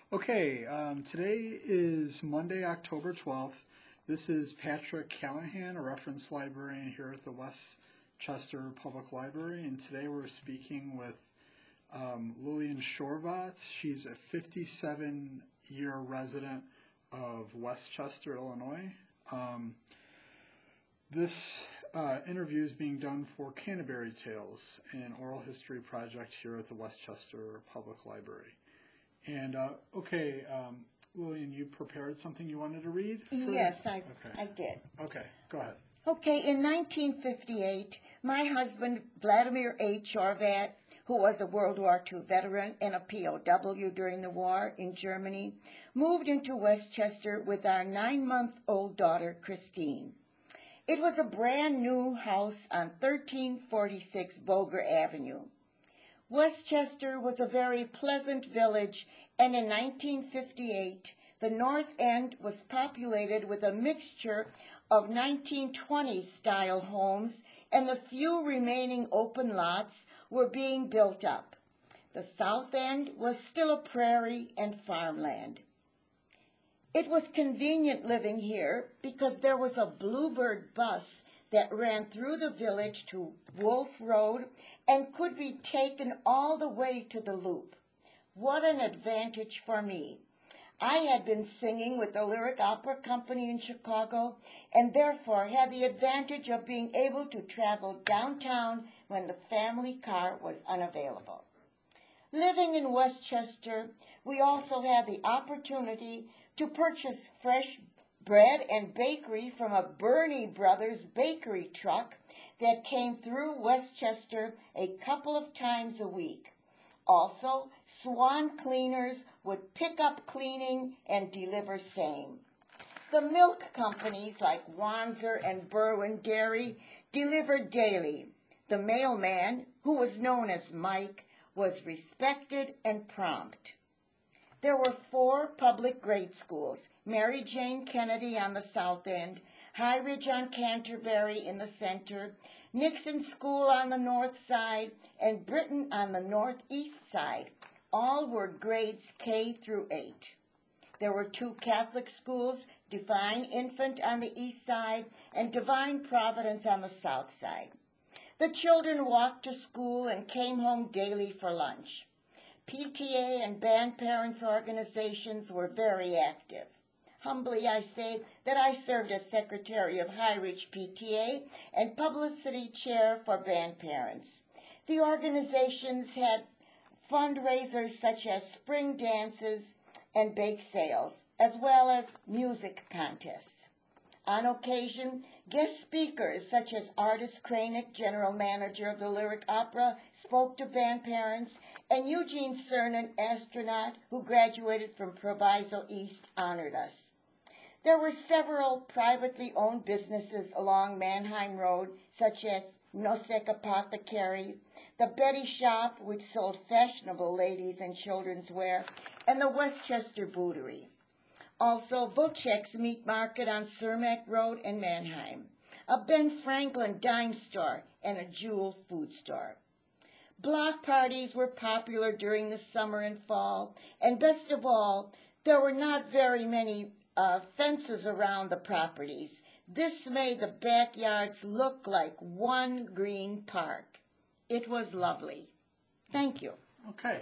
Okay, today is Monday, October 12th. This is Patrick Callahan, a reference librarian here at the Westchester Public Library, and today we're speaking with Lillian Shorvatz. She's a 57-year resident of Westchester, Illinois. This interview is being done for Canterbury Tales, an oral history project here at the Westchester Public Library. And Lillian, you prepared something you wanted to read? Yes, I did. Okay, go ahead. Okay, in 1958, my husband, Vladimir H. Shorvatz, who was a World War II veteran and a POW during the war in Germany, moved into Westchester with our 9-month-old daughter, Christine. It was a brand new house on 1346 Boger Avenue. Westchester was a very pleasant village, and in 1958, the North End was populated with a mixture of 1920s-style homes, and the few remaining open lots were being built up. The South End was still a prairie and farmland. It was convenient living here because there was a Bluebird bus that ran through the village to Wolf Road and could be taken all the way to the Loop. What an advantage for me. I had been singing with the Lyric Opera Company in Chicago and therefore had the advantage of being able to travel downtown when the family car was unavailable. Living in Westchester, we also had the opportunity to purchase fresh bread and bakery from a Bernie Brothers bakery truck that came through Westchester a couple of times a week. Also, Swan Cleaners would pick up cleaning and deliver same. The milk companies like Wanzer and Berwyn Dairy delivered daily. The mailman, who was known as Mike, was respected and prompt. There were 4 public grade schools: Mary Jane Kennedy on the south end, High Ridge on Canterbury in the center, Nixon School on the north side, and Britain on the northeast side. All were grades K through 8. There were 2 Catholic schools, Divine Infant on the east side and Divine Providence on the south side. The children walked to school and came home daily for lunch. PTA and band parents organizations were very active. Humbly I say that I served as secretary of High Ridge PTA and publicity chair for band parents. The organizations had fundraisers such as spring dances and bake sales, as well as music contests. On occasion, guest speakers such as Artis Kranick, general manager of the Lyric Opera, spoke to band parents, and Eugene Cernan, astronaut who graduated from Proviso East, honored us. There were several privately owned businesses along Mannheim Road, such as Nosek Apothecary, the Betty Shop, which sold fashionable ladies and children's wear, and the Westchester Bootery. Also, Vulchek's Meat Market on Cermak Road in Mannheim, a Ben Franklin dime store, and a Jewel food store. Block parties were popular during the summer and fall, and best of all, there were not very many fences around the properties. This made the backyards look like one green park. It was lovely. Thank you. Okay.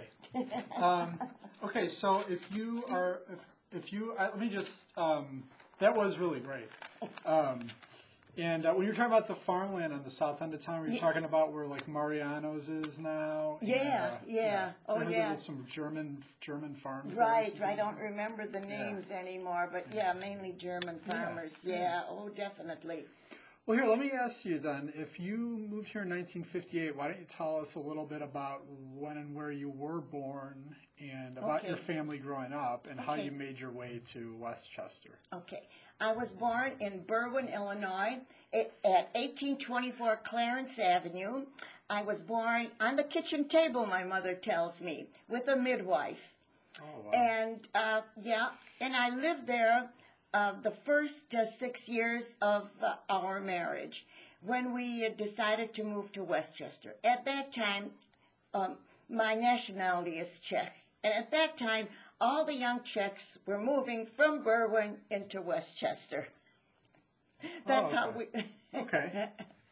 So let me just, that was really great. And when you're talking about the farmland on the south end of town, were you talking about where like Mariano's is now? Yeah. Oh, yeah. There was some German farms. Right. I don't remember the names anymore, but mainly German farmers. Yeah. Oh, definitely. Well, here, let me ask you then, if you moved here in 1958, why don't you tell us a little bit about when and where you were born and about your family growing up and how you made your way to Westchester? Okay. I was born in Berwyn, Illinois, at 1824 Clarence Avenue. I was born on the kitchen table, my mother tells me, with a midwife. Oh, wow. And, and I lived there the first 6 years of our marriage when we decided to move to Westchester. At that time, my nationality is Czech. And at that time, all the young Czechs were moving from Berwyn into Westchester. That's Oh, how okay. we. Okay.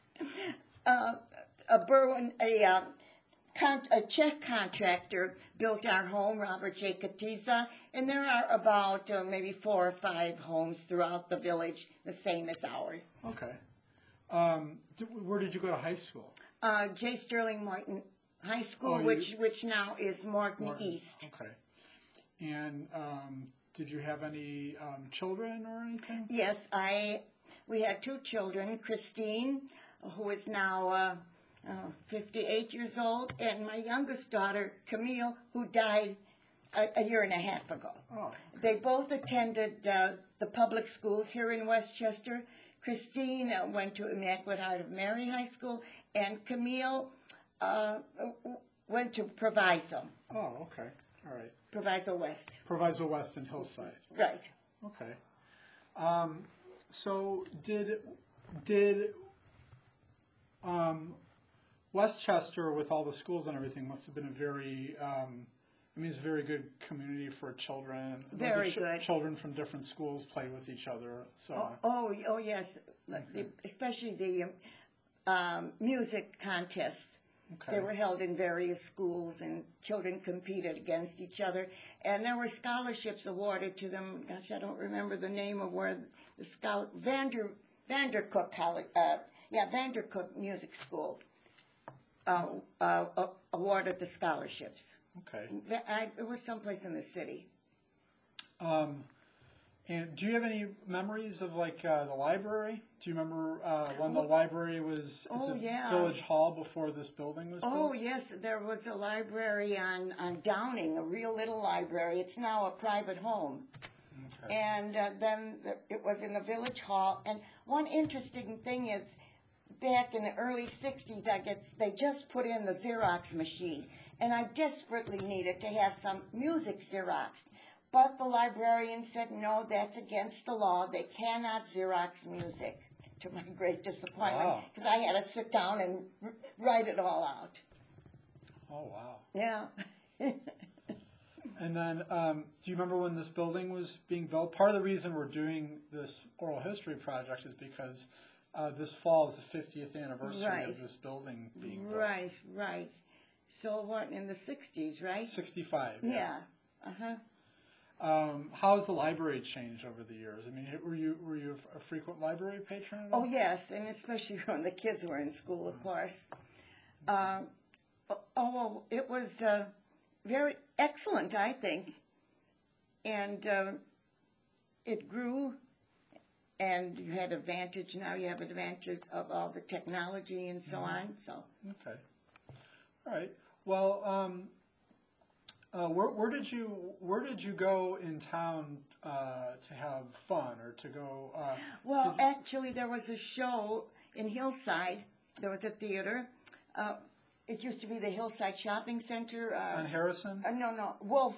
A Czech contractor built our home, Robert J. Katiza, and there are about maybe 4 or 5 homes throughout the village, the same as ours. Okay. Where did you go to high school? J. Sterling Morton High School, Oh, you- which now is Morton Morton. East. Okay. And did you have any children or anything? Yes, we had 2 children, Christine, who is now 58 years old, and my youngest daughter, Camille, who died a year and a half ago. Oh, They both attended the public schools here in Westchester. Christine went to Immaculate Heart of Mary High School, and Camille went to Proviso, oh, okay. All right. Proviso West. Proviso West and Hillside. Right. Okay. So did Westchester, with all the schools and everything, must have been a very, it's a very good community for children. Very good. Children from different schools play with each other. So Oh, yes. Especially the music contests. okay. They were held in various schools, and children competed against each other. And there were scholarships awarded to them. Gosh, I don't remember the name of where the Vandercook College, Vandercook Music School awarded the scholarships. Okay. It was someplace in the city. And do you have any memories of like the library? Do you remember when the library was at Oh, the yeah. Village Hall before this building was built? Oh, yes, there was a library on Downing, a real little library. It's now a private home. Okay. And then it was in the Village Hall. And one interesting thing is, back in the early 60s, they just put in the Xerox machine. And I desperately needed to have some music Xeroxed. But the librarian said, no, that's against the law. They cannot Xerox music, to my great disappointment, Wow. because I had to sit down and write it all out. Oh, wow. Yeah. And then, do you remember when this building was being built? Part of the reason we're doing this oral history project is because this fall is the 50th anniversary Right. of this building being built. Right. So what, in the 60s, right? 65. Yeah. Uh-huh. How has the library changed over the years? I mean, were you a frequent library patron? Oh, yes, and especially when the kids were in school, of course. It was very excellent, I think. And it grew, and you had advantage. Now you have advantage of all the technology and so on. So Okay. All right. Well, where did you go in town to have fun or to go? well, actually, there was a show in Hillside. There was a theater. It used to be the Hillside Shopping Center. On Harrison? No,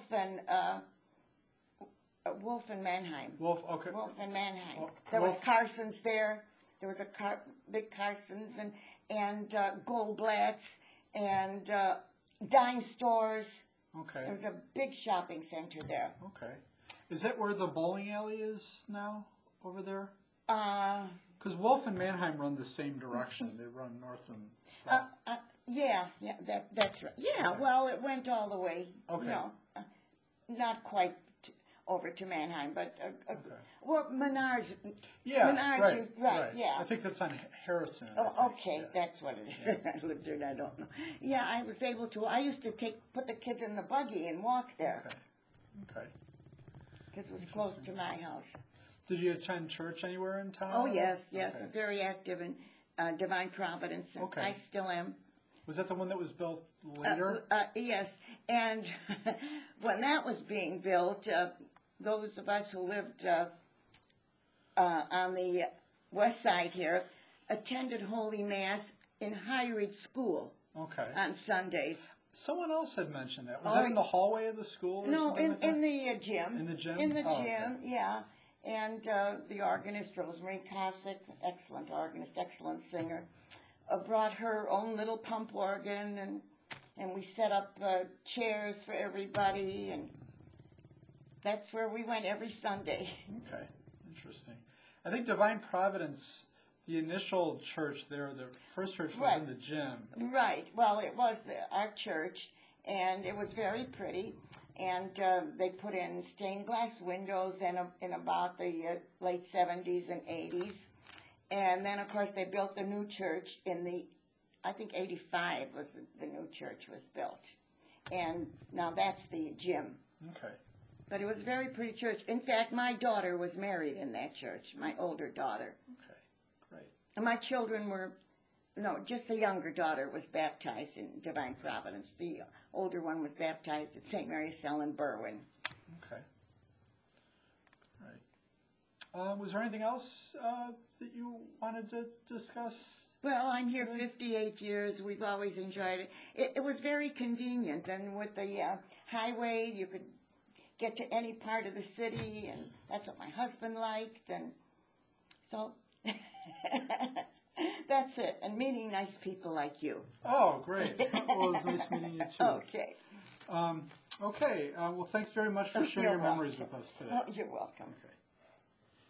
Wolf and Mannheim. Wolf. Okay. Wolf and Mannheim. Oh, There was Wolf- Carson's there. There was a big Carson's and Goldblatt's and dime stores. Okay. There was a big shopping center there. Okay. Is that where the bowling alley is now? Over there? Because Wolf and Mannheim run the same direction. They run north and south. Yeah, that's right. Yeah, well, it went all the way. Okay. Not quite over to Mannheim, but Okay. well, Menards. Yeah. Menards, Right. Yeah. I think that's on Harrison. I Oh, think. okay, Yeah. that's what it is. I lived there and I don't know. Yeah, I was able to. I used to put the kids in the buggy and walk there Okay. Okay. because it was close to my house. Did you attend church anywhere in town? Oh, yes, Okay. very active in Divine Providence, and Okay. I still am. Was that the one that was built later? Yes, and when that was being built, those of us who lived on the west side here attended Holy Mass in High Ridge School Okay. on Sundays. Someone else had mentioned that. Was Oh, that in the hallway of the school? Or No, something like in that? the gym. In the gym? In the Oh, gym, okay. yeah. And the organist, Rosemary Cossack, excellent organist, excellent singer, brought her own little pump organ, and we set up chairs for everybody, and that's where we went every Sunday. Okay, interesting. I think Divine Providence, the initial church there, the first church was Right. in the gym. Right. Well, it was our church, and it was very pretty. And they put in stained glass windows in about the late 70s and 80s. And then, of course, they built the new church I think 85 was the new church was built. And now that's the gym. Okay. But it was a very pretty church. In fact, my daughter was married in that church, my older daughter. Okay, great. And my children just the younger daughter was baptized in Divine Providence. The older one was baptized at St. Mary's Cell in Berwyn. Okay. All right. Was there anything else that you wanted to discuss? Well, I'm here 58 years. We've always enjoyed it. It was very convenient, and with the highway, you could get to any part of the city, and that's what my husband liked, and so that's it. And meeting nice people like you. Oh, great. Well, it was nice meeting you, too. Okay. Okay. Well, thanks very much for sharing your memories with us today. Oh, you're welcome. Okay.